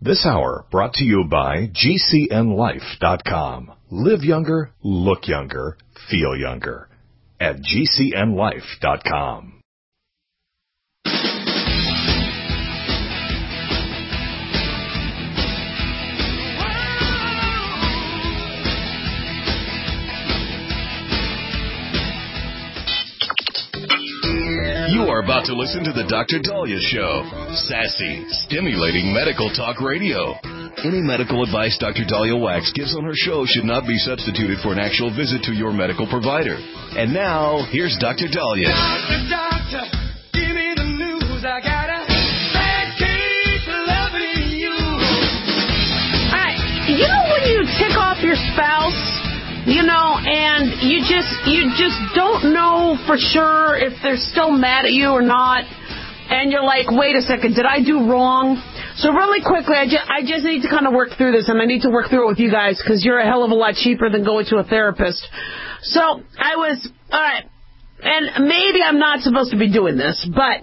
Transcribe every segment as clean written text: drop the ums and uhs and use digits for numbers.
This hour brought to you by GCNLife.com. Live younger, look younger, feel younger at GCNLife.com. You are about to listen to the Dr. Daliah Show. Sassy, stimulating medical talk radio. Any medical advice Dr. Daliah Wax gives on her show should not be substituted for an actual visit to your medical provider. And now, here's Dr. Daliah. Doctor, give me the news. I got a bad case of loving you. You know when you tick off your spouse? You know, and you just don't know for sure if they're still mad at you or not. And you're like, wait a second, did I do wrong? So really quickly, I just need to kind of work through this, and I need to work through it with you guys because you're a hell of a lot cheaper than going to a therapist. So all right, and maybe I'm not supposed to be doing this, but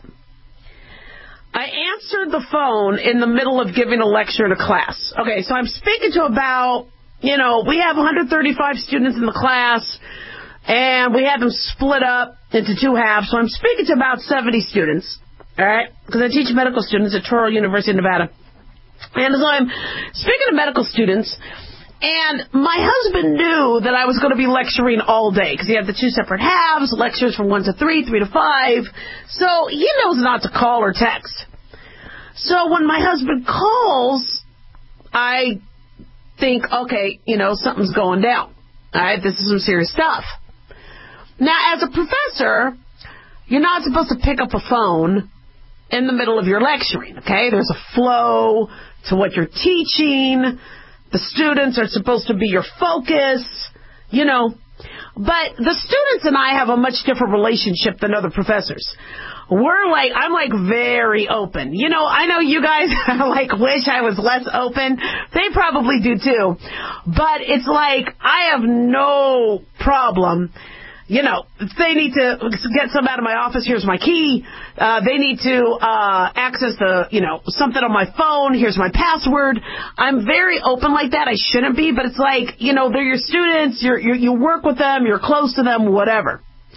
I answered the phone in the middle of giving a lecture to class. Okay, so I'm speaking to about... You know, we have 135 students in the class, and we have them split up into two halves. So I'm speaking to about 70 students, all right, because I teach medical students at Touro University of Nevada. And so I'm speaking to medical students, and my husband knew that I was going to be lecturing all day because he had the two separate halves, lectures from 1 to 3, 3 to 5. So he knows not to call or text. So when my husband calls, I think, okay, you know, something's going down. All right, this is some serious stuff. Now, as a professor, you're not supposed to pick up a phone in the middle of your lecturing, okay? There's a flow to what you're teaching. The students are supposed to be your focus, you know. But the students and I have a much different relationship than other professors. I'm like very open. You know, I know you guys like wish I was less open. They probably do too. But it's like I have no problem. You know, if they need to get some out of my office, here's my key. They need to access something on my phone, here's my password. I'm very open like that. I shouldn't be, but it's like, you know, they're your students. You work with them. You're close to them, whatever.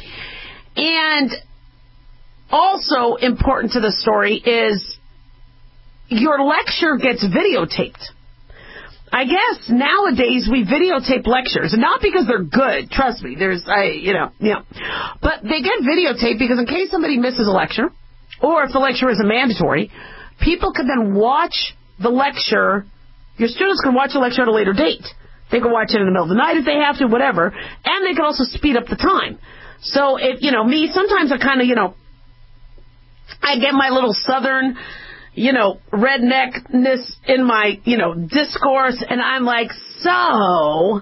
And also important to the story is your lecture gets videotaped. I guess nowadays we videotape lectures, and not because they're good. Trust me, but they get videotaped because in case somebody misses a lecture, or if the lecture isn't mandatory, people can then watch the lecture. Your students can watch the lecture at a later date. They can watch it in the middle of the night if they have to, whatever, and they can also speed up the time. So if me, sometimes I kind of I get my little southern, redneckness in my, discourse, and I'm like, so,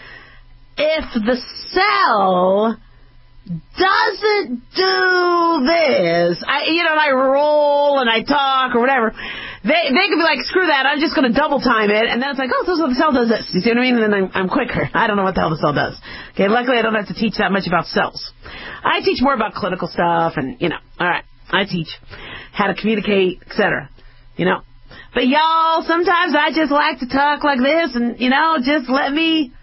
if the cell doesn't do this, I roll and I talk or whatever, they can be like, screw that, I'm just going to double time it, and then it's like, oh, so the cell does this, you see what I mean? And then I'm quicker. I don't know what the hell the cell does. Okay, luckily I don't have to teach that much about cells. I teach more about clinical stuff and, all right. I teach how to communicate, etc. But y'all, sometimes I just like to talk like this, and just let me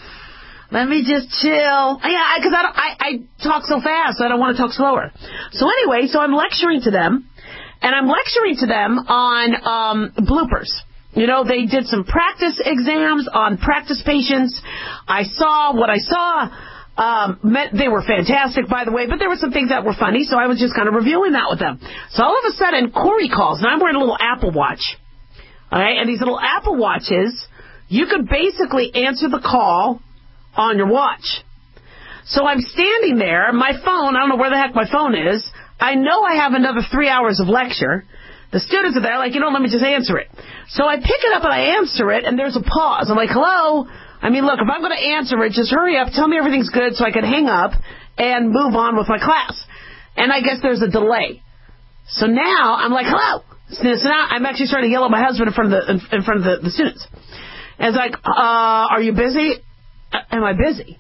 just chill. Yeah, because I talk so fast, so I don't want to talk slower. So anyway, I'm lecturing to them, and I'm lecturing to them on bloopers. They did some practice exams on practice patients. I saw what I saw. They were fantastic, by the way, but there were some things that were funny, so I was just kind of reviewing that with them. So all of a sudden, Corey calls, and I'm wearing a little Apple Watch. All right, and these little Apple Watches, you could basically answer the call on your watch. So I'm standing there, my phone, I don't know where the heck my phone is. I know I have another 3 hours of lecture. The students are there, like, let me just answer it. So I pick it up and I answer it, and there's a pause. I'm like, hello? I mean, look, if I'm going to answer it, just hurry up, tell me everything's good so I can hang up and move on with my class. And I guess there's a delay. So now I'm like, hello. So now I'm actually starting to yell at my husband in front of the students. And it's like, are you busy? Am I busy?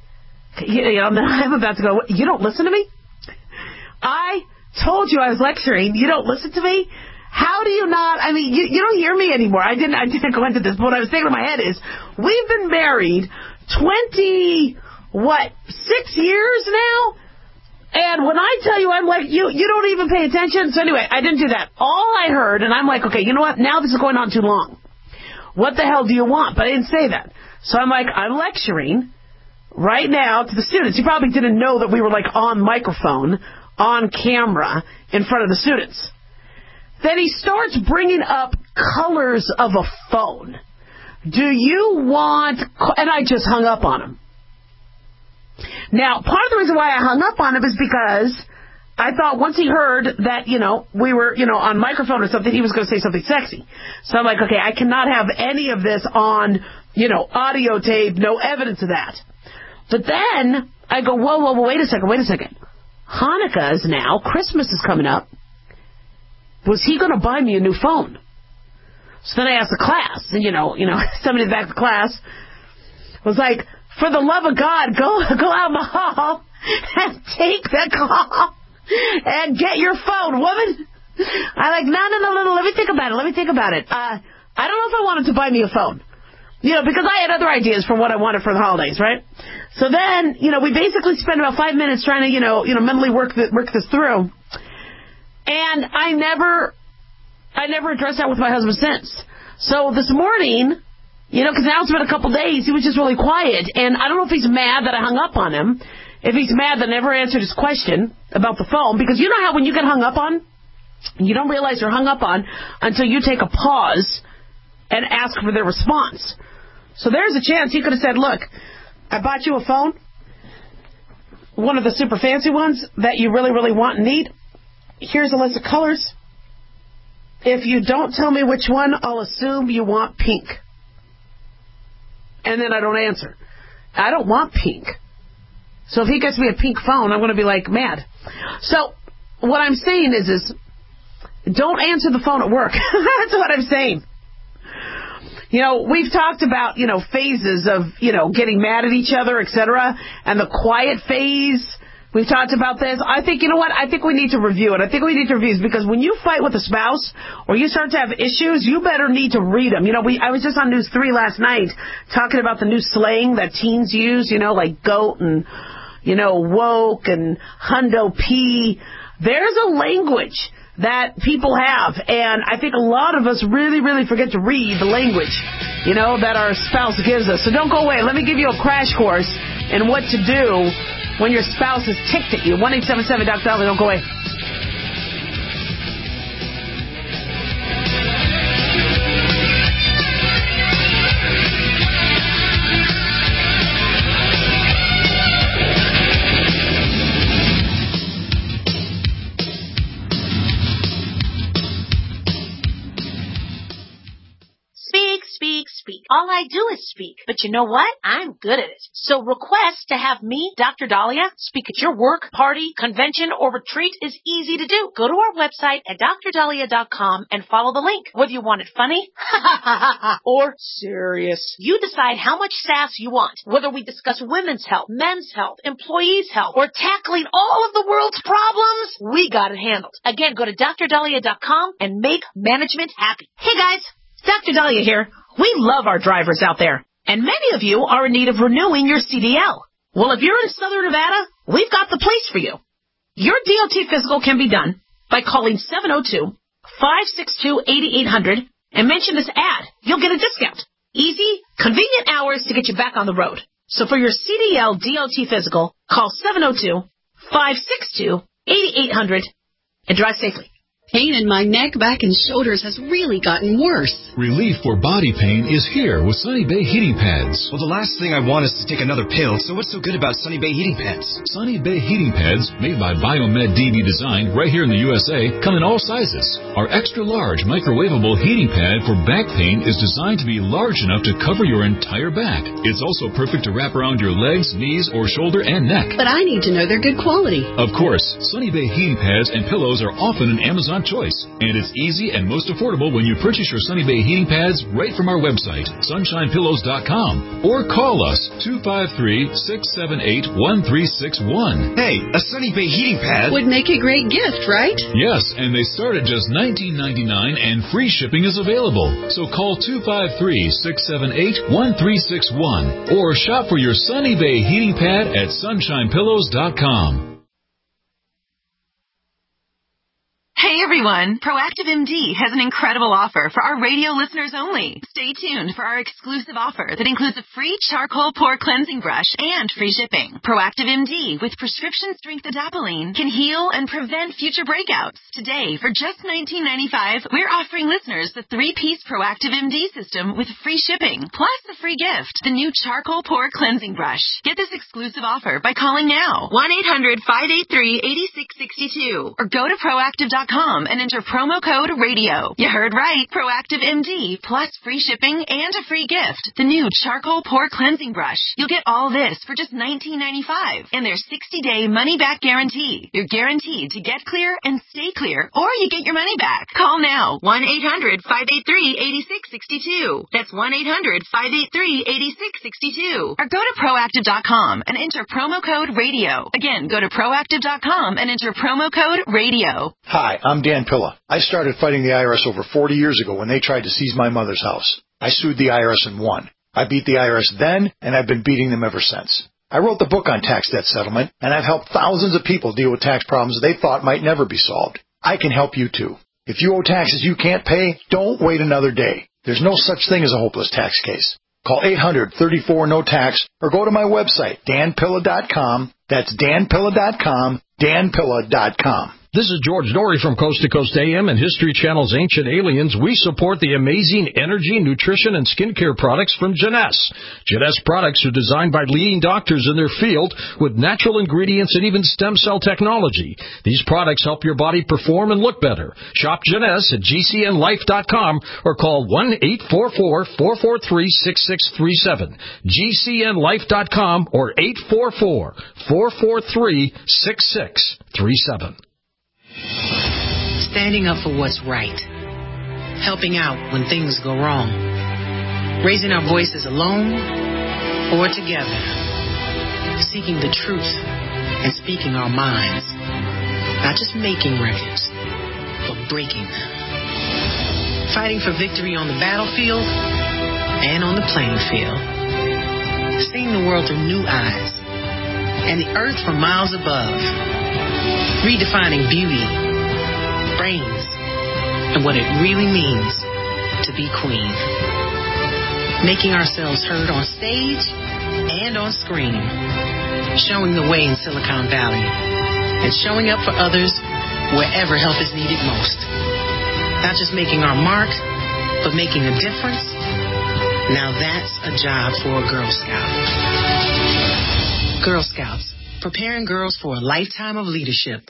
I'm about to go, you don't listen to me? I told you I was lecturing. You don't listen to me? How do you not? I mean, you don't hear me anymore. I didn't go into this, but what I was thinking in my head is, we've been married 6 years now? And when I tell you, I'm like, you don't even pay attention. So anyway, I didn't do that. All I heard, and I'm like, okay, you know what? Now this is going on too long. What the hell do you want? But I didn't say that. So I'm like, I'm lecturing right now to the students. You probably didn't know that we were like on microphone, on camera, in front of the students. Then he starts bringing up colors of a phone. Do you want... And I just hung up on him. Now, part of the reason why I hung up on him is because I thought once he heard that, we were, on microphone or something, he was going to say something sexy. So I'm like, okay, I cannot have any of this on, audio tape, no evidence of that. But then I go, whoa, wait a second. Hanukkah is now, Christmas is coming up. Was he going to buy me a new phone? So then I asked the class, and somebody in the back of the class was like, for the love of God, go out in the hall and take the call and get your phone, woman. I'm like, no, let me think about it. I don't know if I wanted to buy me a phone. Because I had other ideas for what I wanted for the holidays, right? So then, we basically spent about 5 minutes trying to, mentally work this through. And I never addressed that with my husband since. So this morning, because now it's been a couple days, he was just really quiet. And I don't know if he's mad that I hung up on him, if he's mad that I never answered his question about the phone. Because you know how when you get hung up on, you don't realize you're hung up on until you take a pause and ask for their response. So there's a chance he could have said, look, I bought you a phone, one of the super fancy ones that you really, really want and need. Here's a list of colors. If you don't tell me which one, I'll assume you want pink. And then I don't answer. I don't want pink. So if he gets me a pink phone, I'm going to be like mad. So what I'm saying is don't answer the phone at work. That's what I'm saying. We've talked about, phases of, getting mad at each other, etc. And the quiet phase. We've talked about this. I think, I think we need to review it. I think we need to review it because when you fight with a spouse or you start to have issues, you better need to read them. I was just on News 3 last night talking about the new slang that teens use, like goat and, woke and hundo P. There's a language that people have, and I think a lot of us really, really forget to read the language, that our spouse gives us. So don't go away. Let me give you a crash course in what to do when your spouse is ticked at you. 1-877-Dr. Don't go away. Speak. All I do is speak. But you know what? I'm good at it. So request to have me, Dr. Dahlia, speak at your work, party, convention, or retreat is easy to do. Go to our website at drdahlia.com and follow the link. Whether you want it funny or serious. You decide how much sass you want. Whether we discuss women's health, men's health, employees' health, or tackling all of the world's problems, we got it handled. Again, go to drdahlia.com and make management happy. Hey guys, Dr. Dahlia here. We love our drivers out there, and many of you are in need of renewing your CDL. Well, if you're in Southern Nevada, we've got the place for you. Your DOT physical can be done by calling 702-562-8800 and mention this ad. You'll get a discount. Easy, convenient hours to get you back on the road. So for your CDL DOT physical, call 702-562-8800 and drive safely. Pain in my neck, back, and shoulders has really gotten worse. Relief for body pain is here with Sunny Bay Heating Pads. Well, the last thing I want is to take another pill, so what's so good about Sunny Bay Heating Pads? Sunny Bay Heating Pads, made by Biomed DB Design right here in the USA, come in all sizes. Our extra-large microwavable heating pad for back pain is designed to be large enough to cover your entire back. It's also perfect to wrap around your legs, knees, or shoulder and neck. But I need to know they're good quality. Of course, Sunny Bay Heating Pads and pillows are often in Amazon restaurant choice. And it's easy and most affordable when you purchase your Sunny Bay heating pads right from our website, sunshinepillows.com, or call us 253-678-1361. Hey, a Sunny Bay heating pad Would make a great gift, right? Yes, and they start at just $19.99 and free shipping is available. So call 253-678-1361 or shop for your Sunny Bay heating pad at sunshinepillows.com. Hey everyone, Proactive MD has an incredible offer for our radio listeners only. Stay tuned for our exclusive offer that includes a free charcoal pore cleansing brush and free shipping. Proactive MD with prescription strength adapalene can heal and prevent future breakouts. Today, for just $19.95, we're offering listeners the 3-piece Proactive MD system with free shipping, plus the free gift, the new charcoal pore cleansing brush. Get this exclusive offer by calling now, 1-800-583-8662, or go to proactive.com and enter promo code RADIO. You heard right. Proactive MD plus free shipping and a free gift. The new charcoal pore cleansing brush. You'll get all this for just $19.95 and their 60-day money-back guarantee. You're guaranteed to get clear and stay clear, or you get your money back. Call now. 1-800-583-8662. That's 1-800-583-8662. Or go to proactive.com and enter promo code RADIO. Again, go to proactive.com and enter promo code RADIO. Hi, I'm Dan Pilla. I started fighting the IRS over 40 years ago when they tried to seize my mother's house. I sued the IRS and won. I beat the IRS then, and I've been beating them ever since. I wrote the book on tax debt settlement, and I've helped thousands of people deal with tax problems they thought might never be solved. I can help you too. If you owe taxes you can't pay, don't wait another day. There's no such thing as a hopeless tax case. Call 800-34-NO-TAX or go to my website, danpilla.com. That's danpilla.com, danpilla.com. This is George Dory from Coast to Coast AM and History Channel's Ancient Aliens. We support the amazing energy, nutrition, and skincare products from Jeunesse. Jeunesse products are designed by leading doctors in their field with natural ingredients and even stem cell technology. These products help your body perform and look better. Shop Jeunesse at gcnlife.com or call 1-844-443-6637. gcnlife.com or 844-443-6637. Standing up for what's right. Helping out when things go wrong. Raising our voices alone or together. Seeking the truth and speaking our minds. Not just making records, but breaking them. Fighting for victory on the battlefield and on the playing field. Seeing the world through new eyes and the earth from miles above. Redefining beauty, brains, and what it really means to be queen. Making ourselves heard on stage and on screen. Showing the way in Silicon Valley. And showing up for others wherever help is needed most. Not just making our mark, but making a difference. Now that's a job for a Girl Scout. Girl Scouts. Preparing girls for a lifetime of leadership.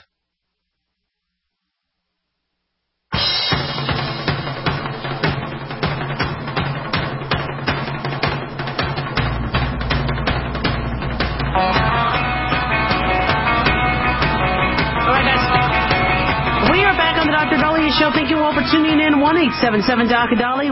Dr. Dahlia Show. Thank you all for tuning in. 1-877-Dr.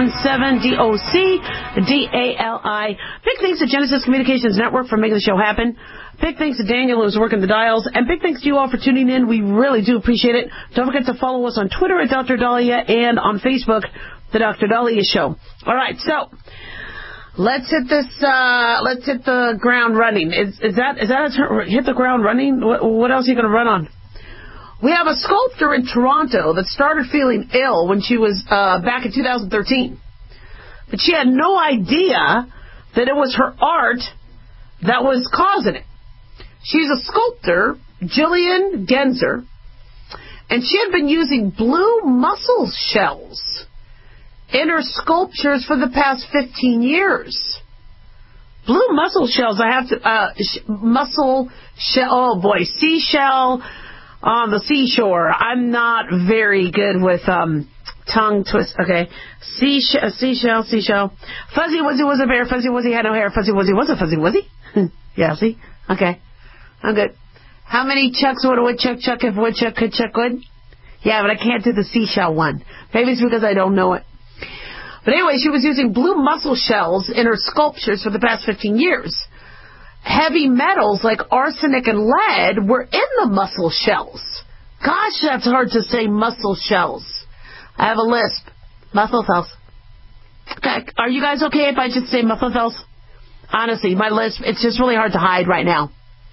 1-877-DOC-DALI. Big thanks to Genesis Communications Network for making the show happen. Big thanks to Daniel who's working the dials. And big thanks to you all for tuning in. We really do appreciate it. Don't forget to follow us on Twitter at Dr. Dahlia and on Facebook, The Dr. Dahlia Show. All right, so let's hit this. Let's hit the ground running. Is that hit the ground running? What else are you going to run on? We have a sculptor in Toronto that started feeling ill when she was back in 2013. But she had no idea that it was her art that was causing it. She's a sculptor, Jillian Genzer, and she had been using blue mussel shells in her sculptures for the past 15 years. Blue mussel shells, I have to, mussel shell, oh boy, seashell, on the seashore. I'm not very good with tongue twist. Okay. Seashell. Fuzzy Wuzzy was a bear. Fuzzy Wuzzy had no hair. Fuzzy Wuzzy was a Fuzzy Wuzzy. Yeah, see? Okay. I'm good. How many chucks would a woodchuck chuck if woodchuck could chuck wood? Yeah, but I can't do the seashell one. Maybe it's because I don't know it. But anyway, she was using blue mussel shells in her sculptures for the past 15 years. Heavy metals like arsenic and lead were in the mussel shells. Gosh, that's hard to say, mussel shells. I have a lisp. Mussel shells. Okay, are you guys okay if I just say mussel shells? Honestly, my lisp, it's just really hard to hide right now.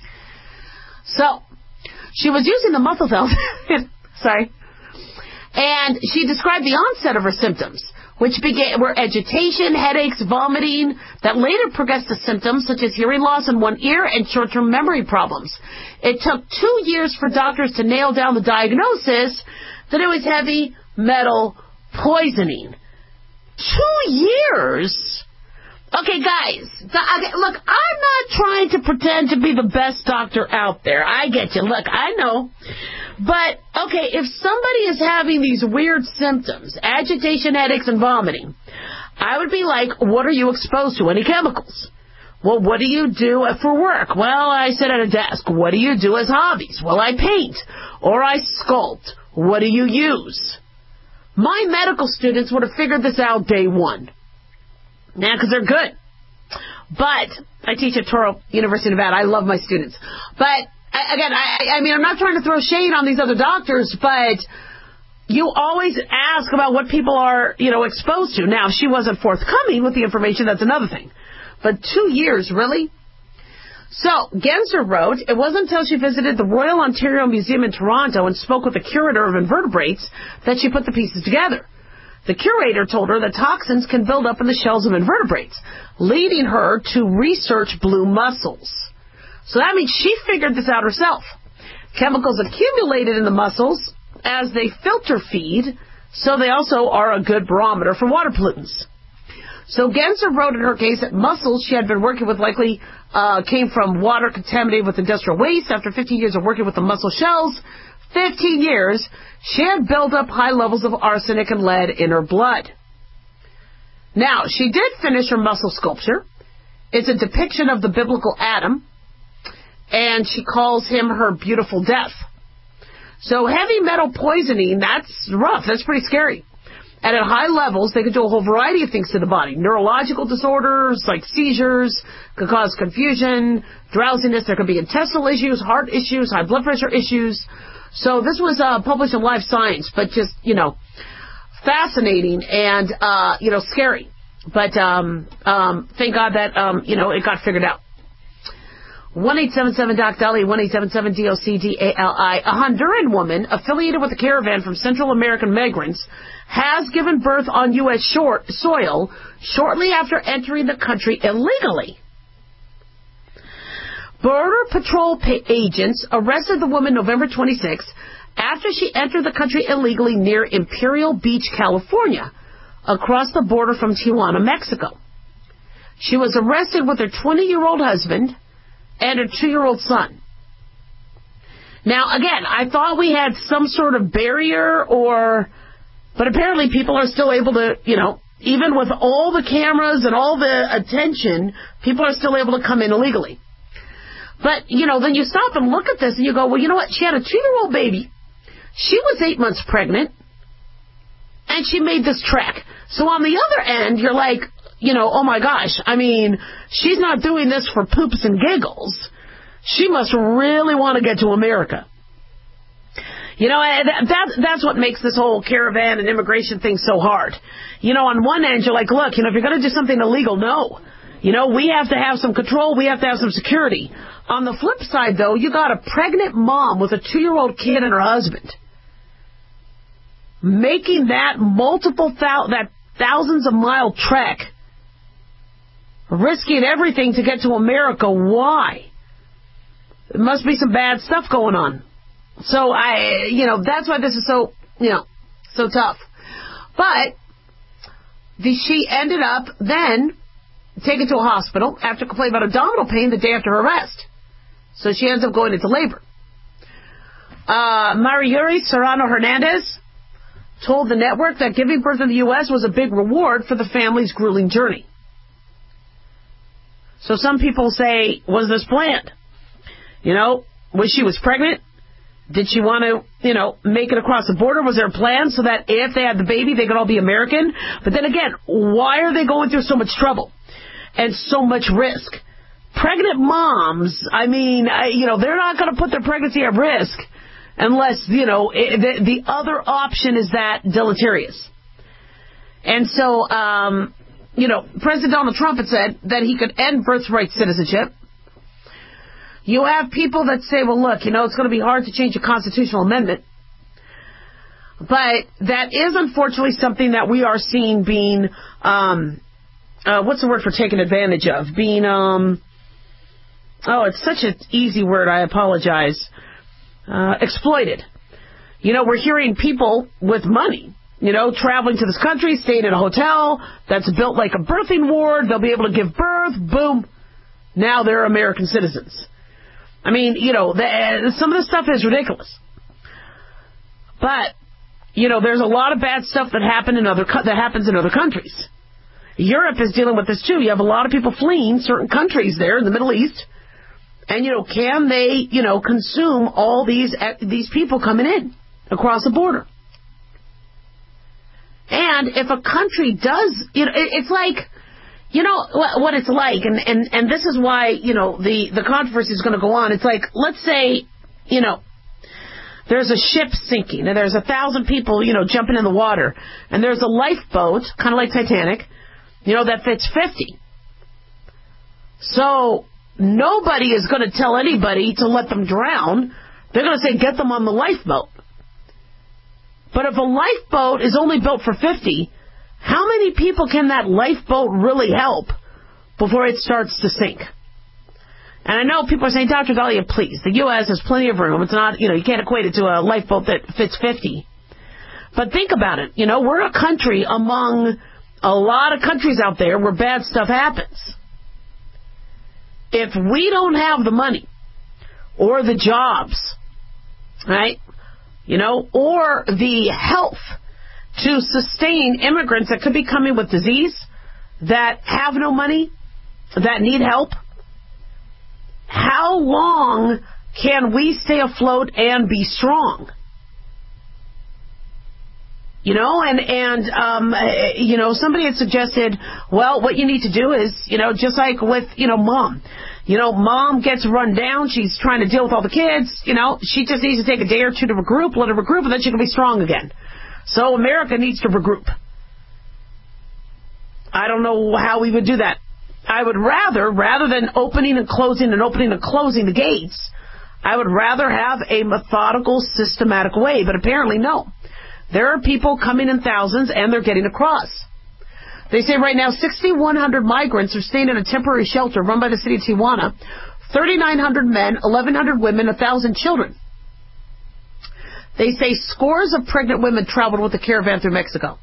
So, she was using the mussel shells. Sorry. And she described the onset of her symptoms, which were agitation, headaches, vomiting, that later progressed to symptoms such as hearing loss in one ear and short-term memory problems. It took 2 years for doctors to nail down the diagnosis that it was heavy metal poisoning. 2 years? Okay, guys, look, I'm not trying to pretend to be the best doctor out there. I get you. Look, I know. But, okay, if somebody is having these weird symptoms, agitation, headaches, and vomiting, I would be like, what are you exposed to? Any chemicals? Well, what do you do for work? Well, I sit at a desk. What do you do as hobbies? Well, I paint or I sculpt. What do you use? My medical students would have figured this out day one. Now, because they're good. But I teach at Toro University of Nevada. I love my students. But again, I mean, I'm not trying to throw shade on these other doctors, but you always ask about what people are, exposed to. Now, if she wasn't forthcoming with the information, that's another thing. But 2 years, really? So, Genzer wrote, it wasn't until she visited the Royal Ontario Museum in Toronto and spoke with the curator of invertebrates that she put the pieces together. The curator told her that toxins can build up in the shells of invertebrates, leading her to research blue mussels. So that means she figured this out herself. Chemicals accumulated in the mussels as they filter feed, so they also are a good barometer for water pollutants. So Genzer wrote in her case that mussels she had been working with likely came from water contaminated with industrial waste. After 15 years of working with the mussel shells, 15 years, she had built up high levels of arsenic and lead in her blood. Now, she did finish her mussel sculpture. It's a depiction of the biblical Adam, and she calls him her beautiful death. So heavy metal poisoning, that's rough. That's pretty scary. And at high levels, they could do a whole variety of things to the body. Neurological disorders like seizures, could cause confusion, drowsiness. There could be intestinal issues, heart issues, high blood pressure issues. So this was published in Life Science, but just, fascinating and, scary. But thank God that, it got figured out. 1-877-DOC-DALI, 1-877-DOC-DALI. A Honduran woman affiliated with a caravan from Central American migrants has given birth on U.S. soil shortly after entering the country illegally. Border Patrol agents arrested the woman November 26th after she entered the country illegally near Imperial Beach, California, across the border from Tijuana, Mexico. She was arrested with her 20-year-old husband and her 2-year-old son. Now, again, I thought we had some sort of barrier but apparently people are still able to, even with all the cameras and all the attention, people are still able to come in illegally. But, then you stop and look at this and you go, well, you know what? She had a 2-year-old baby. She was 8 months pregnant. And she made this trek. So on the other end, you're like, oh my gosh. I mean, she's not doing this for poops and giggles. She must really want to get to America. That's what makes this whole caravan and immigration thing so hard. On one end, you're like, look, if you're going to do something illegal, no. We have to have some control. We have to have some security. On the flip side, though, you got a pregnant mom with a 2-year-old kid and her husband. Making that that thousands of mile trek. Risking everything to get to America. Why? There must be some bad stuff going on. So that's why this is so, so tough. But she ended up then taken to a hospital after complaining about abdominal pain the day after her arrest. So she ends up going into labor. Mariyuri Serrano Hernandez told the network that giving birth in the U.S. was a big reward for the family's grueling journey. So some people say, was this planned? When she was pregnant, Did she want to, make it across the border? Was there a plan so that if they had the baby, they could all be American? But then again, why are they going through so much trouble and so much risk? Pregnant moms, they're not going to put their pregnancy at risk unless, the other option is that deleterious. And so, President Donald Trump had said that he could end birthright citizenship. You have people that say, well, look, it's going to be hard to change a constitutional amendment. But that is unfortunately something that we are seeing being, what's the word for taken advantage of? Being, it's such an easy word, I apologize. Exploited. We're hearing people with money, traveling to this country, staying in a hotel that's built like a birthing ward. They'll be able to give birth. Boom. Now they're American citizens. Some of this stuff is ridiculous. But, there's a lot of bad stuff that happens in other countries. Europe is dealing with this too. You have a lot of people fleeing certain countries there in the Middle East. And, can they, consume all these people coming in across the border? And if a country does, it's like, what it's like, and this is why, the controversy is going to go on. It's like, let's say, there's a ship sinking, and there's 1,000 people, jumping in the water, and there's a lifeboat, kind of like Titanic, that fits 50. So nobody is going to tell anybody to let them drown. They're going to say, get them on the lifeboat. But if a lifeboat is only built for 50, how many people can that lifeboat really help before it starts to sink? And I know people are saying, Dr. Dahlia, please, the U.S. has plenty of room. It's not, you can't equate it to a lifeboat that fits 50. But think about it. We're a country among a lot of countries out there where bad stuff happens. If we don't have the money or the jobs, right, or the health to sustain immigrants that could be coming with disease, that have no money, that need help, how long can we stay afloat and be strong? Somebody had suggested, well, what you need to do is, just like with, mom. Mom gets run down. She's trying to deal with all the kids. She just needs to take a day or two to regroup, let her regroup, and then she can be strong again. So America needs to regroup. I don't know how we would do that. I would rather than opening and closing the gates, I would rather have a methodical, systematic way. But apparently, no. There are people coming in thousands, and they're getting across. They say right now 6,100 migrants are staying in a temporary shelter run by the city of Tijuana, 3,900 men, 1,100 women, 1,000 children. They say scores of pregnant women traveled with the caravan through Mexico.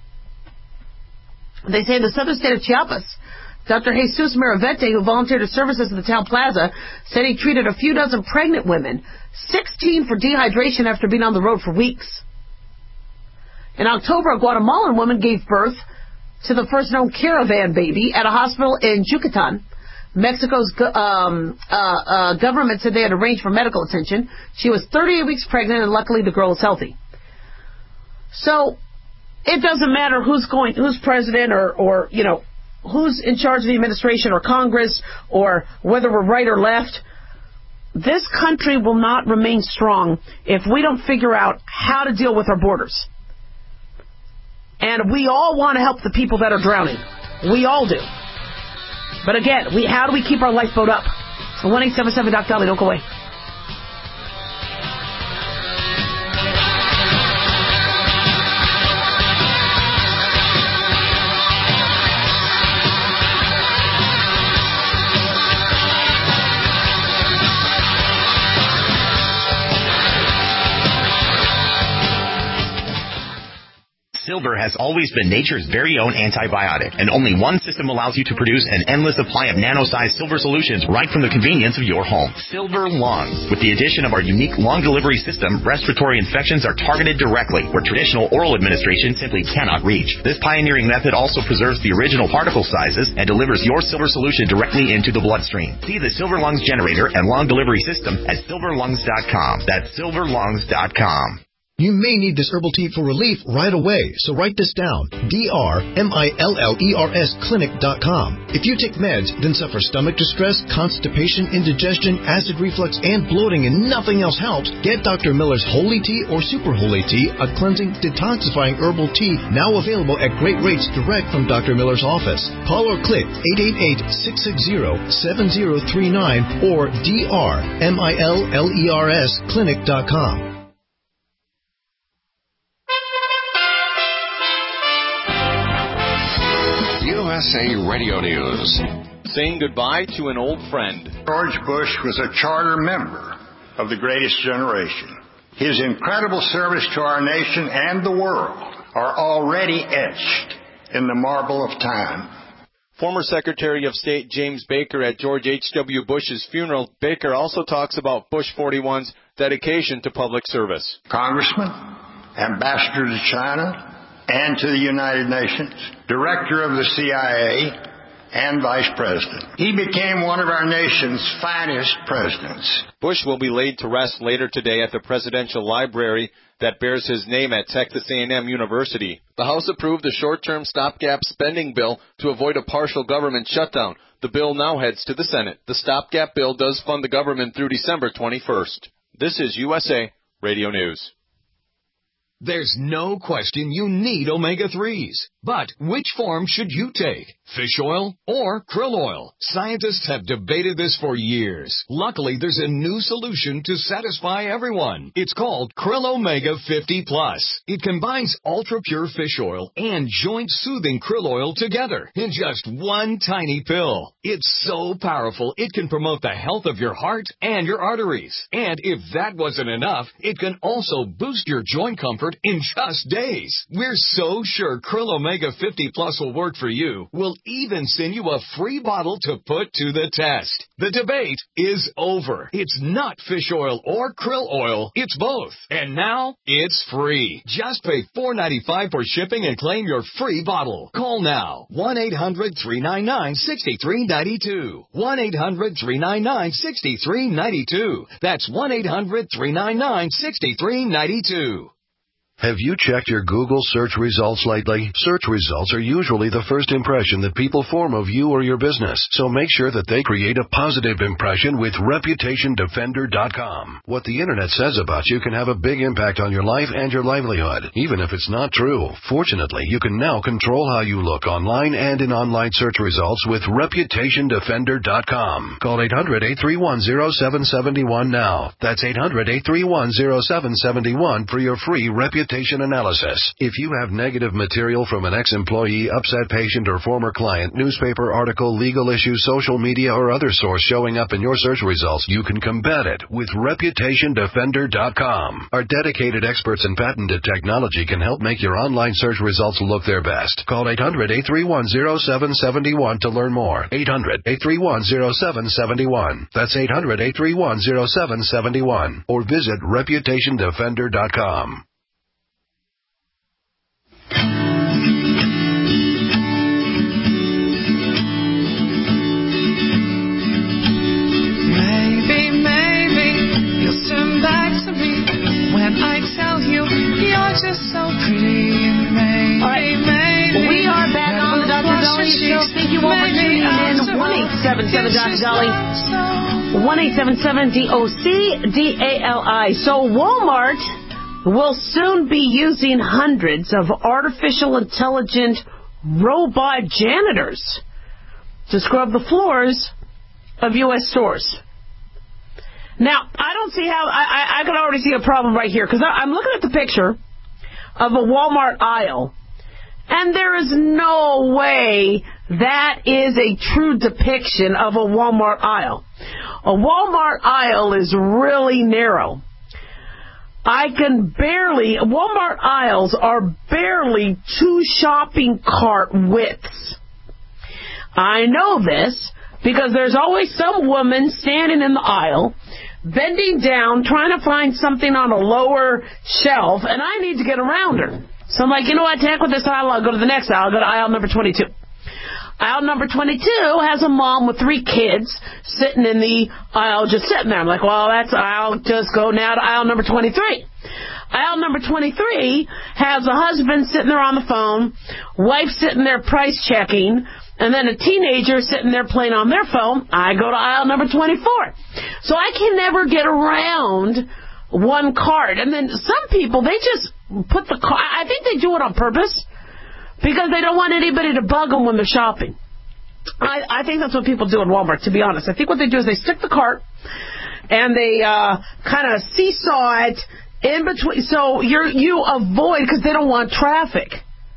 They say in the southern state of Chiapas, Dr. Jesus Maravete, who volunteered his services at the town plaza, said he treated a few dozen pregnant women, 16 for dehydration after being on the road for weeks. In October, a Guatemalan woman gave birth to the first known caravan baby at a hospital in Yucatan. Mexico's government said they had arranged for medical attention. She was 38 weeks pregnant, and luckily the girl is healthy. So it doesn't matter who's president or who's in charge of the administration or Congress or whether we're right or left. This country will not remain strong if we don't figure out how to deal with our borders. And we all want to help the people that are drowning. We all do. But again, how do we keep our lifeboat up? 1-877-DOC-DOLLY, don't go away. Silver has has always been nature's very own antibiotic, and only one system allows you to produce an endless supply of nano-sized silver solutions right from the convenience of your home. Silver Lungs. With the addition of our unique lung delivery system, respiratory infections are targeted directly, where traditional oral administration simply cannot reach. This pioneering method also preserves the original particle sizes and delivers your silver solution directly into the bloodstream. See the Silver Lungs generator and lung delivery system at silverlungs.com. That's silverlungs.com. You may need this herbal tea for relief right away, so write this down. DRMILLERS clinic.com. If you take meds, then suffer stomach distress, constipation, indigestion, acid reflux, and bloating, and nothing else helps, get Dr. Miller's Holy Tea or Super Holy Tea, a cleansing, detoxifying herbal tea now available at great rates direct from Dr. Miller's office. Call or click 888-660-7039 or DRMILLERS clinic.com. USA Radio News. Saying goodbye to an old friend. George Bush was a charter member of the Greatest Generation. His incredible service to our nation and the world are already etched in the marble of time. Former Secretary of State James Baker at George H.W. Bush's funeral. Baker also talks about Bush 41's dedication to public service. Congressman, Ambassador to China and to the United Nations, Director of the CIA, and Vice President. He became one of our nation's finest presidents. Bush will be laid to rest later today at the Presidential Library that bears his name at Texas A&M University. The House approved a short-term stopgap spending bill to avoid a partial government shutdown. The bill now heads to the Senate. The stopgap bill does fund the government through December 21st. This is USA Radio News. There's no question you need omega-3s. But which form should you take? Fish oil or krill oil? Scientists have debated this for years. Luckily, there's a new solution to satisfy everyone. It's called Krill Omega 50 Plus. It combines ultra-pure fish oil and joint-soothing krill oil together in just one tiny pill. It's so powerful, it can promote the health of your heart and your arteries. And if that wasn't enough, it can also boost your joint comfort in just days. We're so sure Krill Omega 50 Plus will work for you. We'll even send you a free bottle to put to the test. The debate is over. It's not fish oil or krill oil. It's both. And now it's free. Just pay $4.95 for shipping and claim your free bottle. Call now. 1-800-399-6392. 1-800-399-6392. That's 1-800-399-6392. Have you checked your Google search results lately? Search results are usually the first impression that people form of you or your business, so make sure that they create a positive impression with ReputationDefender.com. What the Internet says about you can have a big impact on your life and your livelihood, even if it's not true. Fortunately, you can now control how you look online and in online search results with ReputationDefender.com. Call 800-831-0771 now. That's 800-831-0771 for your free reputation analysis. If you have negative material from an ex-employee, upset patient, or former client, newspaper article, legal issue, social media, or other source showing up in your search results, you can combat it with ReputationDefender.com. Our dedicated experts in patented technology can help make your online search results look their best. Call 800-831-0771 to learn more. 800-831-0771. That's 800-831-0771. Or visit ReputationDefender.com. Maybe you'll turn back to me when I tell you you're just so pretty. Maybe, all right. We are back on the Dr. Dolly Show. Thank you all for tuning in. 1-877 Dr. Dolly. 1-877-DOC-DALI. So Walmart will soon be using hundreds of artificial intelligent robot janitors to scrub the floors of U.S. stores. Now, I don't see how, I can already see a problem right here, because I'm looking at the picture of a Walmart aisle, and there is no way that is a true depiction of a Walmart aisle. A Walmart aisle is really narrow. Walmart aisles are barely 2 shopping cart widths. I know this because there's always some woman standing in the aisle, bending down, trying to find something on a lower shelf, and I need to get around her. So I'm like, you know what, heck with this aisle, I'll go to the next aisle. I'll go to aisle number 22. Aisle number 22 has a mom with 3 kids sitting in the aisle, just sitting there. I'm like, well, I'll just go now to aisle number 23. Aisle number 23 has a husband sitting there on the phone, wife sitting there price checking, and then a teenager sitting there playing on their phone. I go to aisle number 24. So I can never get around one cart. And then some people, they just put the cart, I think they do it on purpose, because they don't want anybody to bug them when they're shopping. I think that's what people do in Walmart, to be honest. I think what they do is they stick the cart and they kind of seesaw it in between. So you avoid, because they don't want traffic.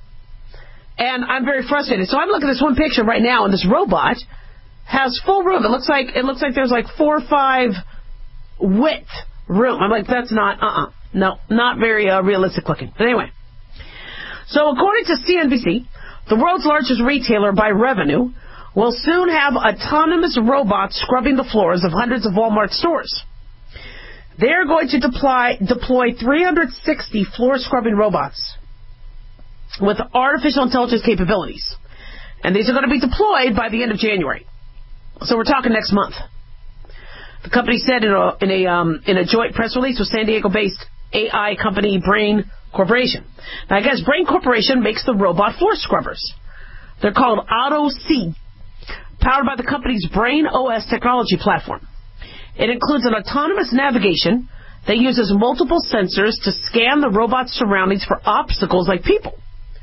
And I'm very frustrated. So I'm looking at this one picture right now, and this robot has full room. It looks like there's like 4 or 5 width room. I'm like, that's not, no, not very realistic looking. But anyway. So according to CNBC, the world's largest retailer by revenue will soon have autonomous robots scrubbing the floors of hundreds of Walmart stores. They're going to deploy 360 floor scrubbing robots with artificial intelligence capabilities. And these are going to be deployed by the end of January. So we're talking next month. The company said in a joint press release with San Diego-based AI company Brain Corporation. Now, I guess Brain Corporation makes the robot floor scrubbers. They're called Auto-C, powered by the company's Brain OS technology platform. It includes an autonomous navigation that uses multiple sensors to scan the robot's surroundings for obstacles like people.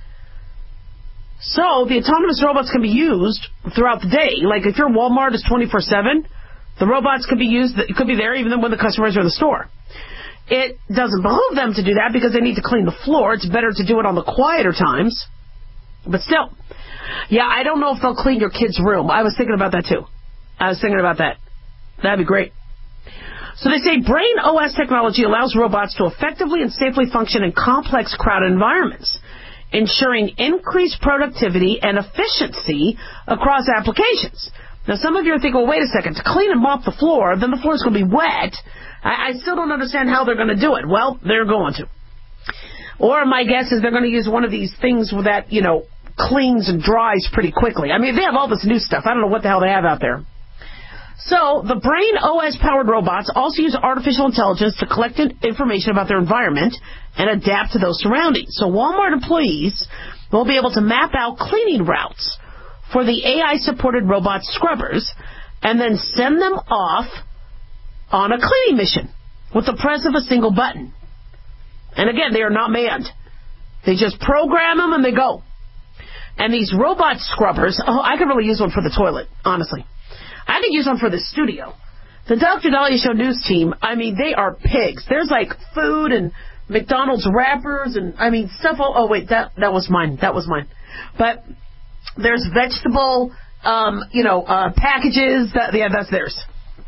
So the autonomous robots can be used throughout the day. Like if your Walmart is 24/7, the robots could be there even when the customers are in the store. It doesn't behoove them to do that because they need to clean the floor. It's better to do it on the quieter times. But still, yeah, I don't know if they'll clean your kid's room. I was thinking about that too. That'd be great. So they say Brain OS technology allows robots to effectively and safely function in complex, crowded environments, ensuring increased productivity and efficiency across applications. Now, some of you are thinking, well, wait a second, to clean and mop the floor, then the floor's going to be wet. I still don't understand how they're going to do it. Well, they're going to. Or my guess is they're going to use one of these things that, cleans and dries pretty quickly. I mean, they have all this new stuff. I don't know what the hell they have out there. So the Brain OS-powered robots also use artificial intelligence to collect information about their environment and adapt to those surroundings. So Walmart employees will be able to map out cleaning routes for the AI-supported robot scrubbers and then send them off on a cleaning mission with the press of a single button. And again, they are not manned. They just program them and they go. And these robot scrubbers, I could really use one for the toilet, honestly. I could use one for the studio. The Dr. Dahlia Show news team, they are pigs. There's like food and McDonald's wrappers and, stuff. Oh, wait, that was mine. That was mine. But there's vegetable, packages. That's theirs.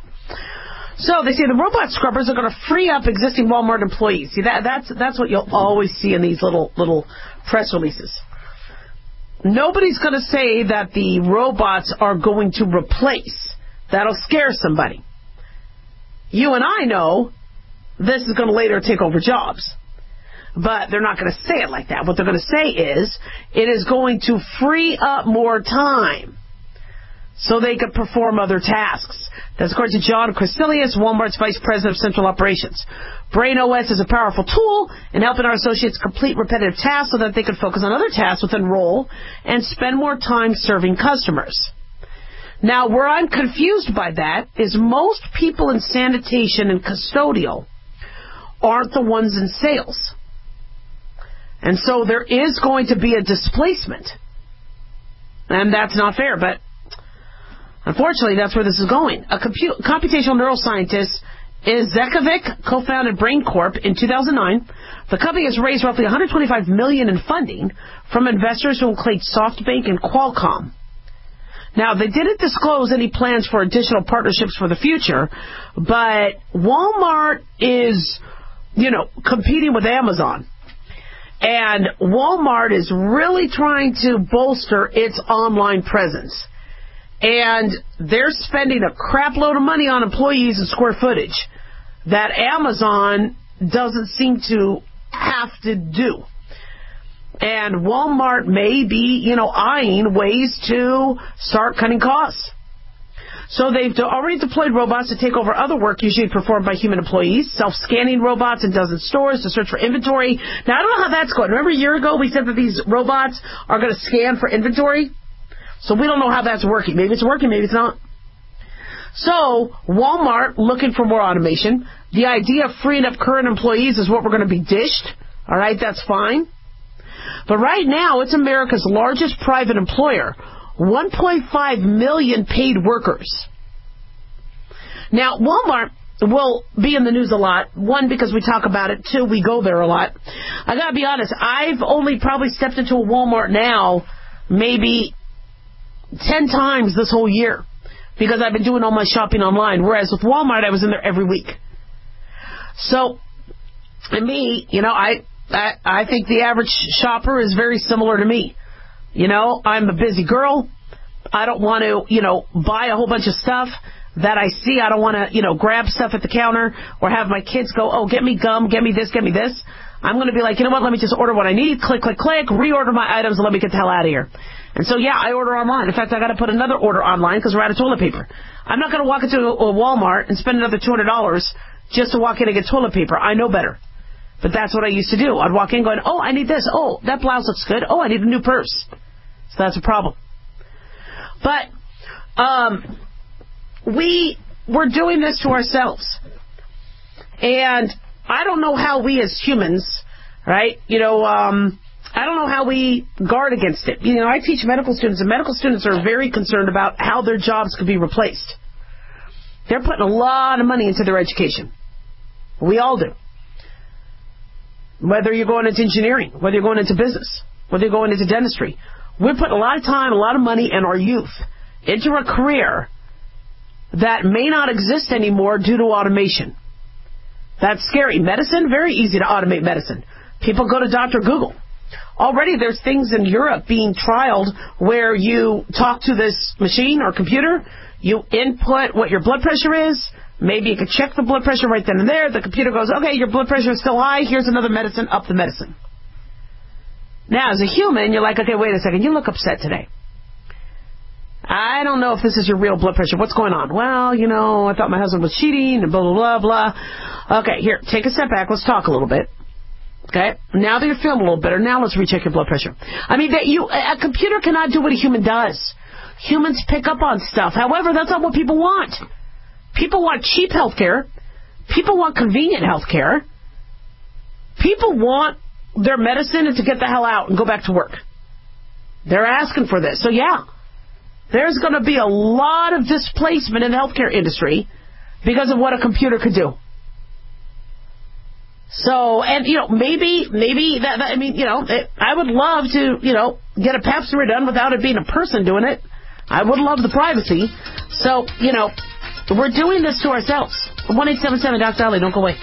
So they say the robot scrubbers are going to free up existing Walmart employees. See, that's what you'll always see in these little press releases. Nobody's going to say that the robots are going to replace. That'll scare somebody. You and I know this is going to later take over jobs. But they're not going to say it like that. What they're going to say is it is going to free up more time so they could perform other tasks. That's according to John Crecilius, Walmart's Vice President of Central Operations. Brain OS is a powerful tool in helping our associates complete repetitive tasks so that they can focus on other tasks within role and spend more time serving customers. Now, where I'm confused by that is most people in sanitation and custodial aren't the ones in sales. And so there is going to be a displacement. And that's not fair, but unfortunately, that's where this is going. A computational neuroscientist, Zekovic, co-founded Brain Corp in 2009. The company has raised roughly $125 million in funding from investors who include SoftBank and Qualcomm. Now, they didn't disclose any plans for additional partnerships for the future, but Walmart is competing with Amazon. And Walmart is really trying to bolster its online presence. And they're spending a crap load of money on employees and square footage that Amazon doesn't seem to have to do. And Walmart may be, eyeing ways to start cutting costs. So they've already deployed robots to take over other work usually performed by human employees, self-scanning robots in dozens of stores to search for inventory. Now, I don't know how that's going. Remember a year ago we said that these robots are going to scan for inventory? So we don't know how that's working. Maybe it's working, maybe it's not. So Walmart looking for more automation. The idea of freeing up current employees is what we're going to be dished. All right, that's fine. But right now, it's America's largest private employer. 1.5 million paid workers. Now, Walmart will be in the news a lot. One, because we talk about it. Two, we go there a lot. I gotta be honest, I've only probably stepped into a Walmart now maybe 10 times this whole year because I've been doing all my shopping online, whereas with Walmart, I was in there every week. So, and me, I think the average shopper is very similar to me. I'm a busy girl. I don't want to, buy a whole bunch of stuff that I see. I don't want to, grab stuff at the counter or have my kids go, oh, get me gum, get me this, get me this. I'm going to be like, you know what, let me just order what I need, click, click, click, reorder my items, and let me get the hell out of here. And so, yeah, I order online. In fact, I got to put another order online because we're out of toilet paper. I'm not going to walk into a Walmart and spend another $200 just to walk in and get toilet paper. I know better. But that's what I used to do. I'd walk in going, oh, I need this. Oh, that blouse looks good. Oh, I need a new purse. So that's a problem. But we're doing this to ourselves. And I don't know how we as humans, right, I don't know how we guard against it. I teach medical students, and medical students are very concerned about how their jobs could be replaced. They're putting a lot of money into their education. We all do. Whether you're going into engineering, whether you're going into business, whether you're going into dentistry, we're putting a lot of time, a lot of money, and our youth into a career that may not exist anymore due to automation. That's scary. Medicine, very easy to automate medicine. People go to Dr. Google. Already there's things in Europe being trialed where you talk to this machine or computer, you input what your blood pressure is, maybe you can check the blood pressure right then and there. The computer goes, okay, your blood pressure is still high. Here's another medicine. Up the medicine. Now, as a human, you're like, okay, wait a second. You look upset today. I don't know if this is your real blood pressure. What's going on? Well, I thought my husband was cheating and blah, blah, blah, blah. Okay, here, take a step back. Let's talk a little bit. Okay? Now that you're feeling a little better, now let's recheck your blood pressure. I mean, a computer cannot do what a human does. Humans pick up on stuff. However, that's not what people want. People want cheap health care. People want convenient health care. People want their medicine and to get the hell out and go back to work. They're asking for this. So, yeah, there's going to be a lot of displacement in the healthcare industry because of what a computer could do. So, and, maybe that I mean, I would love to, get a Pap smear done without it being a person doing it. I would love the privacy. So, we're doing this to ourselves. 1-877 Dr. Ali, don't go away.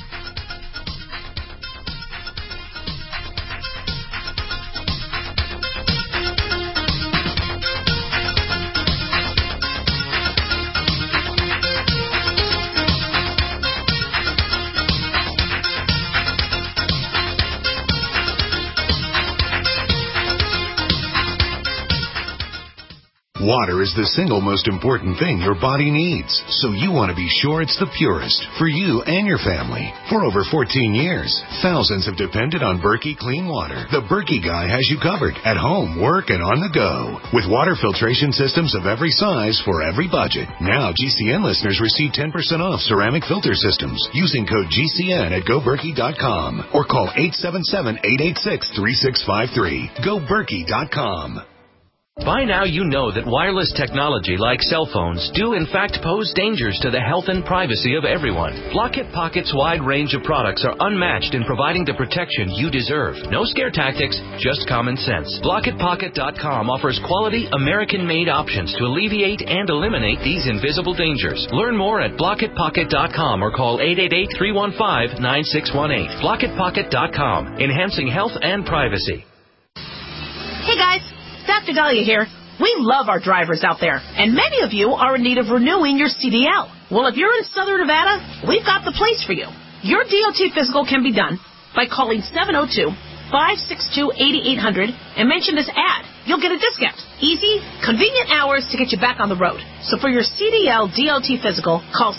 Water is the single most important thing your body needs, so you want to be sure it's the purest for you and your family. For over 14 years, thousands have depended on Berkey Clean Water. The Berkey guy has you covered at home, work, and on the go. With water filtration systems of every size for every budget. Now GCN listeners receive 10% off ceramic filter systems using code GCN at GoBerkey.com or call 877-886-3653. GoBerkey.com. By now you know that wireless technology like cell phones do in fact pose dangers to the health and privacy of everyone. Blockit Pocket's wide range of products are unmatched in providing the protection you deserve. No scare tactics, just common sense. BlockitPocket.com offers quality American-made options to alleviate and eliminate these invisible dangers. Learn more at BlockitPocket.com or call 888-315-9618. BlockitPocket.com, enhancing health and privacy. Hey guys, Dr. Dahlia here. We love our drivers out there, and many of you are in need of renewing your CDL. Well, if you're in Southern Nevada, we've got the place for you. Your DOT physical can be done by calling 702-562-8800 and mention this ad. You'll get a discount. Easy, convenient hours to get you back on the road. So for your CDL DOT physical, call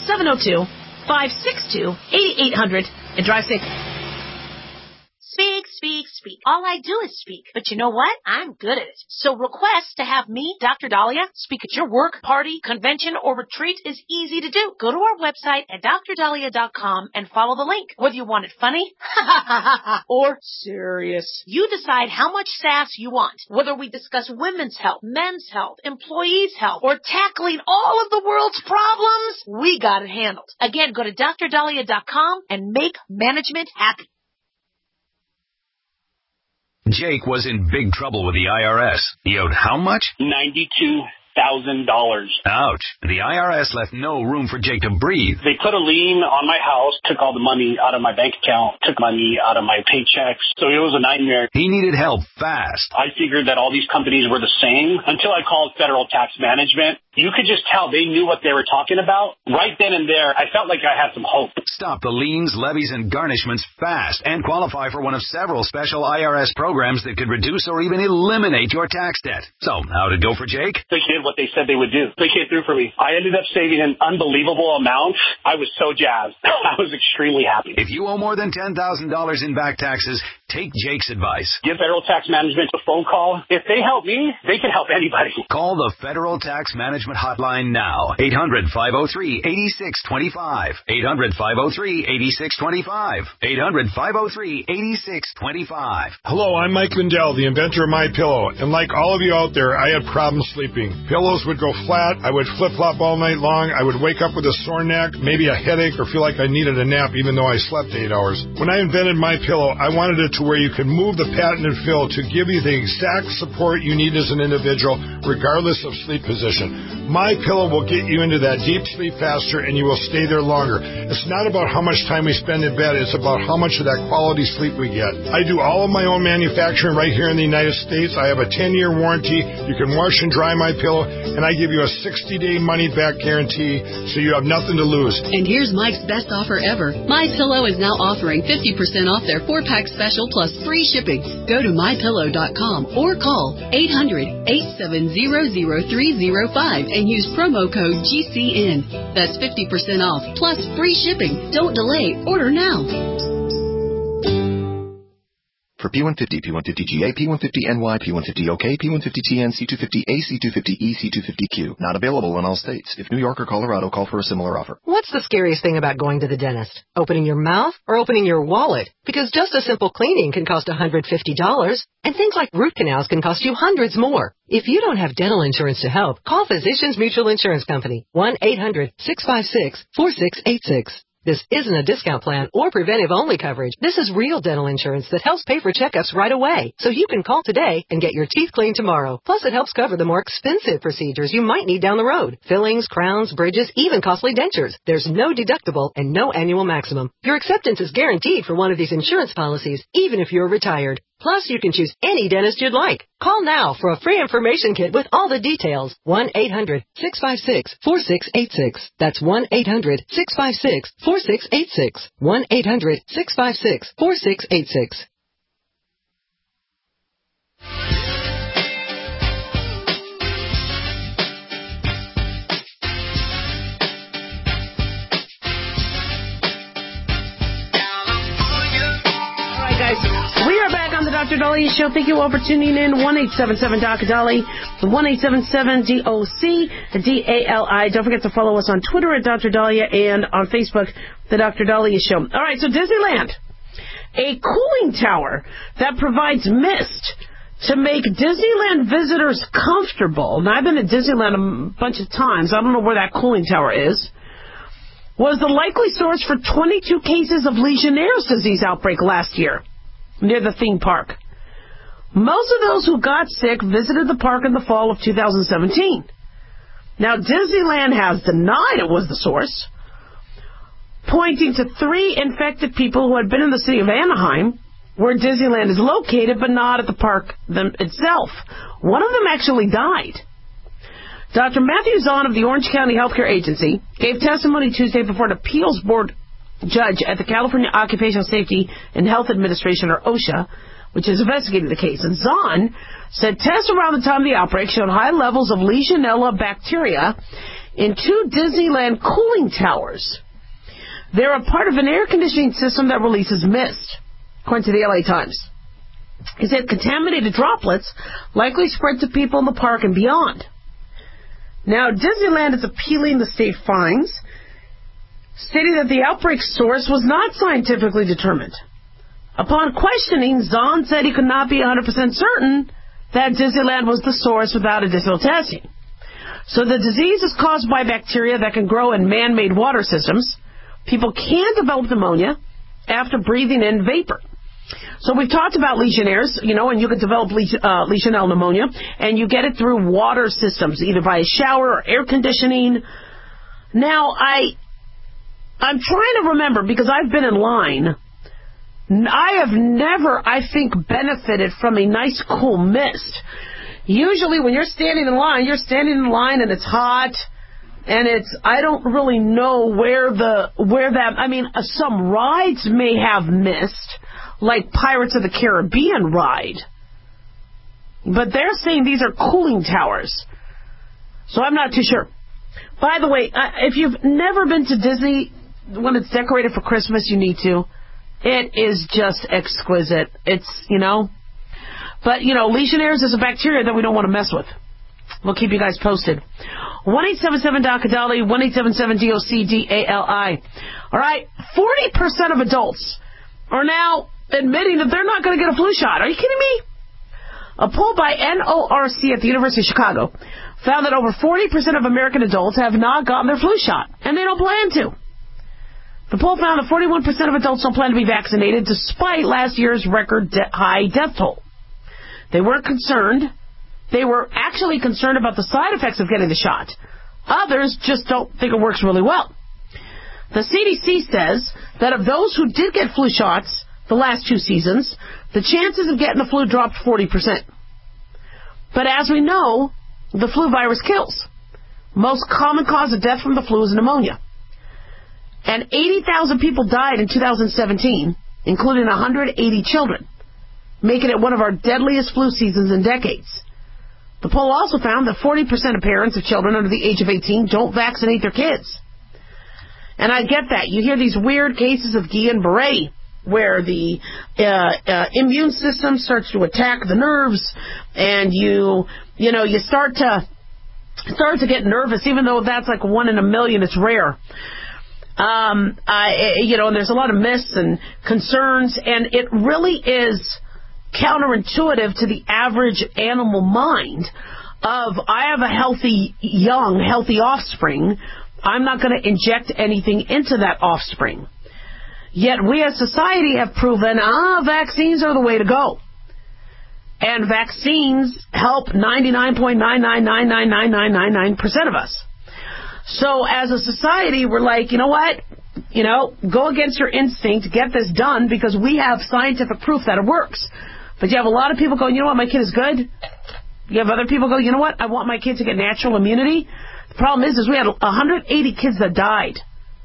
702-562-8800 and drive safe. Speak, speak, speak. All I do is speak. But you know what? I'm good at it. So request to have me, Dr. Dahlia, speak at your work, party, convention, or retreat is easy to do. Go to our website at drdahlia.com and follow the link. Whether you want it funny or serious, you decide how much sass you want. Whether we discuss women's health, men's health, employees' health, or tackling all of the world's problems, we got it handled. Again, go to drdahlia.com and make management happy. Jake was in big trouble with the IRS. He owed how much? $92,000. Ouch. The IRS left no room for Jake to breathe. They put a lien on my house, took all the money out of my bank account, took money out of my paychecks. So it was a nightmare. He needed help fast. I figured that all these companies were the same until I called Federal Tax Management. You could just tell they knew what they were talking about. Right then and there, I felt like I had some hope. Stop the liens, levies, and garnishments fast and qualify for one of several special IRS programs that could reduce or even eliminate your tax debt. So, how'd it go for Jake? They did what they said they would do. They came through for me. I ended up saving an unbelievable amount. I was so jazzed. I was extremely happy. If you owe more than $10,000 in back taxes, take Jake's advice. Give Federal Tax Management a phone call. If they help me, they can help anybody. Call the Federal Tax Management hotline now. 800-503-8625. 800-503-8625. 800-503-8625. Hello, I'm Mike Lindell, the inventor of MyPillow. And like all of you out there, I had problems sleeping. Pillows would go flat. I would flip-flop all night long. I would wake up with a sore neck, maybe a headache, or feel like I needed a nap even though I slept 8 hours. When I invented MyPillow, I wanted it to where you can move the patented fill to give you the exact support you need as an individual, regardless of sleep position. MyPillow will get you into that deep sleep faster, and you will stay there longer. It's not about how much time we spend in bed. It's about how much of that quality sleep we get. I do all of my own manufacturing right here in the United States. I have a 10-year warranty. You can wash and dry MyPillow, and I give you a 60-day money-back guarantee, so you have nothing to lose. And here's Mike's best offer ever. MyPillow is now offering 50% off their 4-pack special plus free shipping. Go to MyPillow.com or call 800-870-0305 and use promo code GCN. That's 50% off plus free shipping. Don't delay. Order now. For P150, P150GA, P150NY, P150OK, P150TN, C250A, C250E, C250Q. Not available in all states. If New York or Colorado, call for a similar offer. What's the scariest thing about going to the dentist? Opening your mouth or opening your wallet? Because just a simple cleaning can cost $150, and things like root canals can cost you hundreds more. If you don't have dental insurance to help, call Physicians Mutual Insurance Company, 1-800-656-4686. This isn't a discount plan or preventive-only coverage. This is real dental insurance that helps pay for checkups right away. So you can call today and get your teeth cleaned tomorrow. Plus, it helps cover the more expensive procedures you might need down the road. Fillings, crowns, bridges, even costly dentures. There's no deductible and no annual maximum. Your acceptance is guaranteed for one of these insurance policies, even if you're retired. Plus, you can choose any dentist you'd like. Call now for a free information kit with all the details. 1-800-656-4686. That's 1-800-656-4686. 1-800-656-4686. We are back on the Dr. Dahlia Show. Thank you all for tuning in. 1-877-Dr. 1-877-DOC-DALI. Don't forget to follow us on Twitter at Dr. Dahlia and on Facebook, the Dr. Dahlia Show. All right, so Disneyland, a cooling tower that provides mist to make Disneyland visitors comfortable, and I've been to Disneyland a bunch of times, I don't know where that cooling tower is, was the likely source for 22 cases of Legionnaire's disease outbreak last year near the theme park. Most of those who got sick visited the park in the fall of 2017. Now, Disneyland has denied it was the source, pointing to 3 infected people who had been in the city of Anaheim, where Disneyland is located, but not at the park itself. One of them actually died. Dr. Matthew Zahn of the Orange County Healthcare Agency gave testimony Tuesday before an appeals board judge at the California Occupational Safety and Health Administration, or OSHA, which is investigating the case. And Zahn said tests around the time of the outbreak showed high levels of Legionella bacteria in 2 Disneyland cooling towers. They're a part of an air conditioning system that releases mist, according to the LA Times. He said contaminated droplets likely spread to people in the park and beyond. Now, Disneyland is appealing the state fines, stating that the outbreak source was not scientifically determined. Upon questioning, Zahn said he could not be 100% certain that Disneyland was the source without additional testing. So the disease is caused by bacteria that can grow in man-made water systems. People can develop pneumonia after breathing in vapor. So we've talked about Legionnaire's, and you can develop Legionella pneumonia, and you get it through water systems, either by a shower or air conditioning. Now, I'm trying to remember, because I've been in line, I have never, I think, benefited from a nice cool mist. Usually when you're standing in line and it's hot, and I don't really know where some rides may have mist, like Pirates of the Caribbean ride. But they're saying these are cooling towers. So I'm not too sure. By the way, if you've never been to Disney when it's decorated for Christmas, you need to. It is just exquisite. It's, But, Legionnaire's is a bacteria that we don't want to mess with. We'll keep you guys posted. 1-877-DOC-ADALI, 1-877-DOC-DALI. All right, 40% of adults are now admitting that they're not going to get a flu shot. Are you kidding me? A poll by NORC at the University of Chicago found that over 40% of American adults have not gotten their flu shot, and they don't plan to. The poll found that 41% of adults don't plan to be vaccinated, despite last year's record high death toll. They weren't concerned. They were actually concerned about the side effects of getting the shot. Others just don't think it works really well. The CDC says that of those who did get flu shots the last 2 seasons, the chances of getting the flu dropped 40%. But as we know, the flu virus kills. Most common cause of death from the flu is pneumonia. And 80,000 people died in 2017, including 180 children, making it one of our deadliest flu seasons in decades. The poll also found that 40% of parents of children under the age of 18 don't vaccinate their kids. And I get that. You hear these weird cases of Guillain-Barré, where the immune system starts to attack the nerves, and you start to get nervous, even though that's like 1 in a million. It's rare. And there's a lot of myths and concerns, and it really is counterintuitive to the average animal mind of, I have a healthy offspring. I'm not going to inject anything into that offspring. Yet we as society have proven, vaccines are the way to go. And vaccines help 99.9999999% of us. So as a society, we're like, you know what? Go against your instinct, get this done, because we have scientific proof that it works. But you have a lot of people going, you know what, my kid is good. You have other people go, you know what, I want my kid to get natural immunity. The problem is we had 180 kids that died.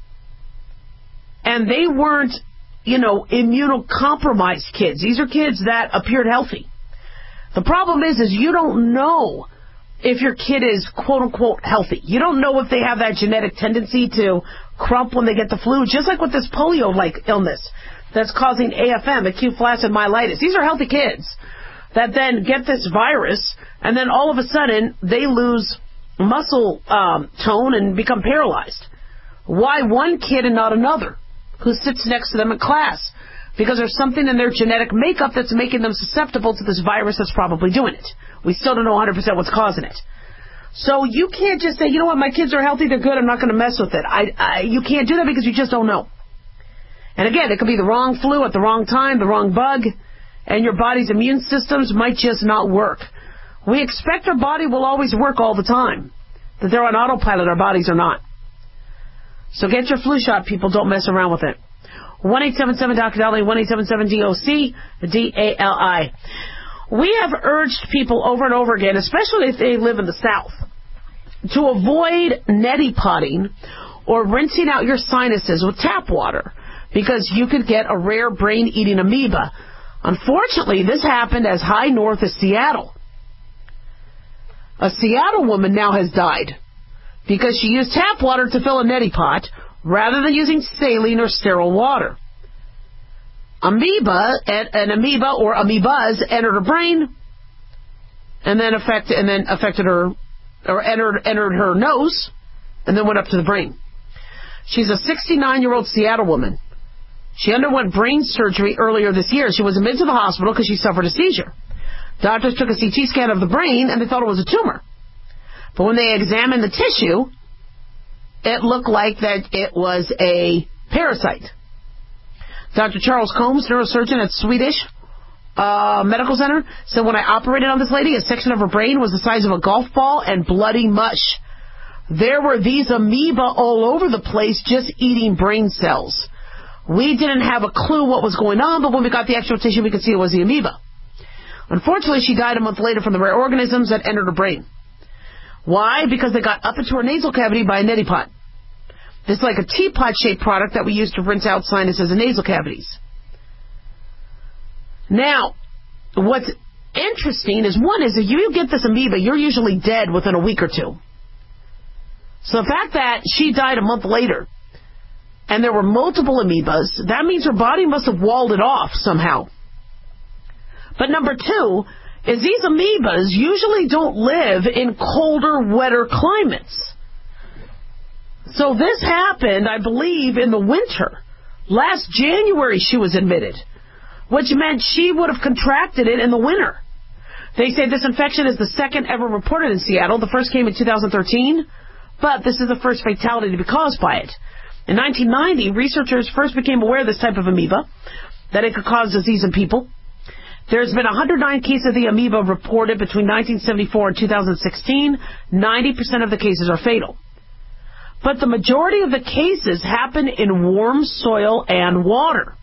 And they weren't, immunocompromised kids. These are kids that appeared healthy. The problem is you don't know if your kid is quote-unquote healthy. You don't know if they have that genetic tendency to crump when they get the flu, just like with this polio-like illness that's causing AFM, acute flaccid myelitis. These are healthy kids that then get this virus, and then all of a sudden they lose muscle tone and become paralyzed. Why one kid and not another who sits next to them in class? because there's something in their genetic makeup that's making them susceptible to this virus that's probably doing it. We still don't know 100% what's causing it. So you can't just say, you know what, my kids are healthy, they're good, I'm not going to mess with it. You can't do that because you just don't know. And again, it could be the wrong flu at the wrong time, the wrong bug, and your body's immune systems might just not work. We expect our body will always work all the time. That they're on autopilot, our bodies are not. So get your flu shot, people. Don't mess around with it. 1-877-Dr. Dali, 1-877-DOC-DALI. We have urged people over and over again, especially if they live in the South, to avoid neti potting or rinsing out your sinuses with tap water because you could get a rare brain-eating amoeba. Unfortunately, this happened as high north as Seattle. A Seattle woman now has died because she used tap water to fill a neti pot rather than using saline or sterile water. An amoeba or amoebas entered her brain and then affected her, or entered her nose and then went up to the brain. She's a 69-year-old Seattle woman. She underwent brain surgery earlier this year. She was admitted to the hospital because she suffered a seizure. Doctors took a CT scan of the brain and they thought it was a tumor. But when they examined the tissue, it looked like that it was a parasite. Dr. Charles Combs, neurosurgeon at Swedish Medical Center, said when I operated on this lady, a section of her brain was the size of a golf ball and bloody mush. There were these amoeba all over the place just eating brain cells. We didn't have a clue what was going on, but when we got the actual tissue, we could see it was the amoeba. Unfortunately, she died a month later from the rare organisms that entered her brain. Why? Because they got up into her nasal cavity by a neti pot. This is like a teapot-shaped product that we use to rinse out sinuses and nasal cavities. Now, what's interesting is, one, is if you get this amoeba, you're usually dead within a week or two. So the fact that she died a month later, and there were multiple amoebas, that means her body must have walled it off somehow. But number two is these amoebas usually don't live in colder, wetter climates. So this happened, I believe, in the winter. Last January she was admitted, which meant she would have contracted it in the winter. They say this infection is the second ever reported in Seattle. The first came in 2013, but this is the first fatality to be caused by it. In 1990, researchers first became aware of this type of amoeba, that it could cause disease in people. There's been 109 cases of the amoeba reported between 1974 and 2016. 90% of the cases are fatal. But the majority of the cases happen in warm soil and water.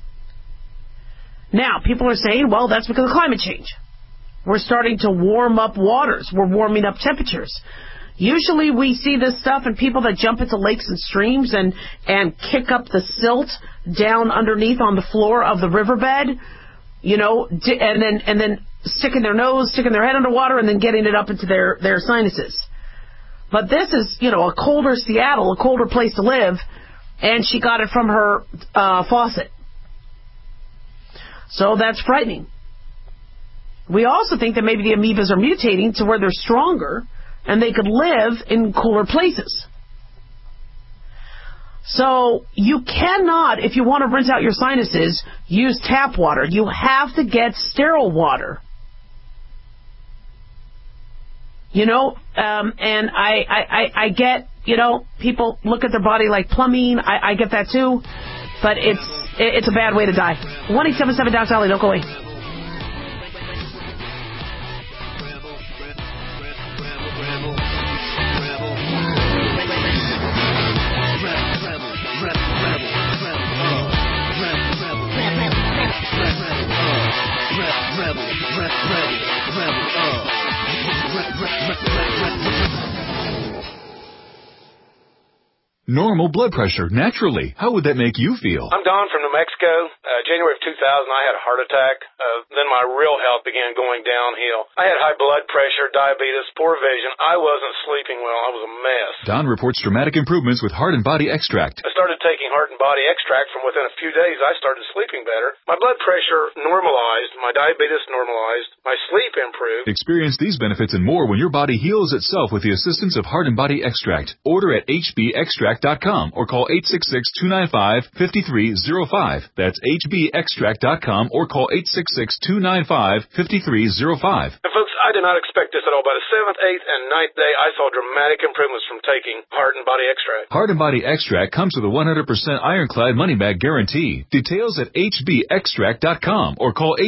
Now, people are saying, well, that's because of climate change. We're starting to warm up waters. We're warming up temperatures. Usually we see this stuff in people that jump into lakes and streams and kick up the silt down underneath on the floor of the riverbed, you know, and then sticking their nose, sticking their head underwater, and then getting it up into their sinuses. But this is, you know, a colder Seattle, a colder place to live, and she got it from her faucet. So that's frightening. We also think that maybe the amoebas are mutating to where they're stronger and they could live in cooler places. So you cannot, if you want to rinse out your sinuses, use tap water. You have to get sterile water. You know, and I get, you know, people look at their body like plumbing. I get that too, but it's a bad way to die. 1-877-DOC-DOLLY, don't go away. Normal blood pressure, naturally. How would that make you feel? I'm Don from New Mexico. January of 2000, I had a heart attack. Then my real health began going downhill. I had high blood pressure, diabetes, poor vision. I wasn't sleeping well. I was a mess. Don reports dramatic improvements with Heart and Body Extract. I started taking Heart and Body Extract. From within a few days, I started sleeping better. My blood pressure normalized. My diabetes normalized. My sleep improved. Experience these benefits and more when your body heals itself with the assistance of Heart and Body Extract. Order at hbextract.com. hbextract.com or call 866-295-5305. That's hbextract.com or call 866-295-5305. And folks, I did not expect this at all. By the 7th, 8th, and 9th day, I saw dramatic improvements from taking Heart and Body Extract. Heart and Body Extract comes with a 100% ironclad money-back guarantee. Details at hbextract.com or call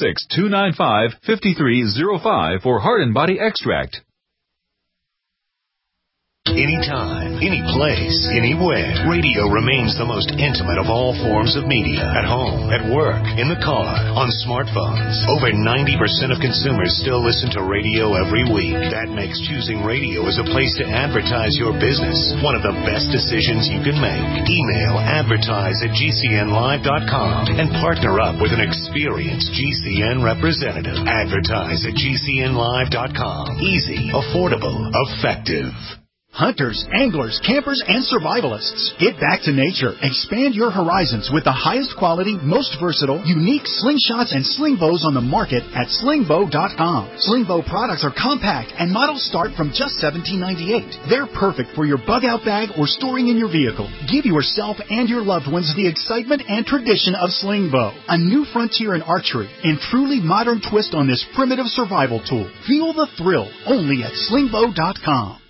866-295-5305 for Heart and Body Extract. Anytime, any place, anywhere. Radio remains the most intimate of all forms of media. At home, at work, in the car, on smartphones. Over 90% of consumers still listen to radio every week. That makes choosing radio as a place to advertise your business one of the best decisions you can make. Email advertise@gcnlive.com and partner up with an experienced GCN representative. Advertise@gcnlive.com. Easy, affordable, effective. Hunters, anglers, campers, and survivalists. Get back to nature. Expand your horizons with the highest quality, most versatile, unique slingshots and sling bows on the market at slingbow.com. Slingbow products are compact and models start from just $17.98. They're perfect for your bug out bag or storing in your vehicle. Give yourself and your loved ones the excitement and tradition of Slingbow, a new frontier in archery and truly modern twist on this primitive survival tool. Feel the thrill only at slingbow.com.